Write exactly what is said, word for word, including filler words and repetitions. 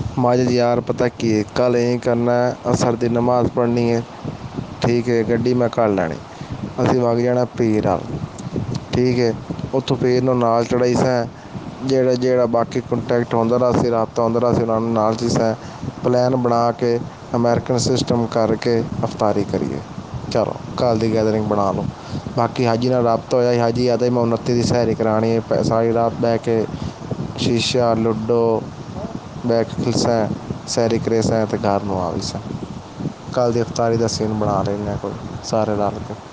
माजिद यार पता की कल यही करना है, असर की नमाज पढ़नी है, ठीक है। गड्डी मैं कर लैनी, असी वग जाना पीर वाल, ठीक है। उत्थों पीर नूं नाल चढ़ाई सैं, जेड़ा जेड़ा बाकी कंटैक्ट होंदा रहा सी, राबता होंदा रहा सी, उन्होंने नाल ची सैं प्लैन बना के अमेरिकन सिस्टम करके अफतारी करिए। चलो कल की गैदरिंग बना लो। बाकी हाजी नाल राबता होया, हाजी आता ही मैं उनती की सैरी करानी है, सारी रात बह के शीशा लूडो बह के खिलसैं, सैरी करे सैं ते घर नूं आ भी सैं। कल की अफतारी का सीन बना लेने कोई सारे रल के।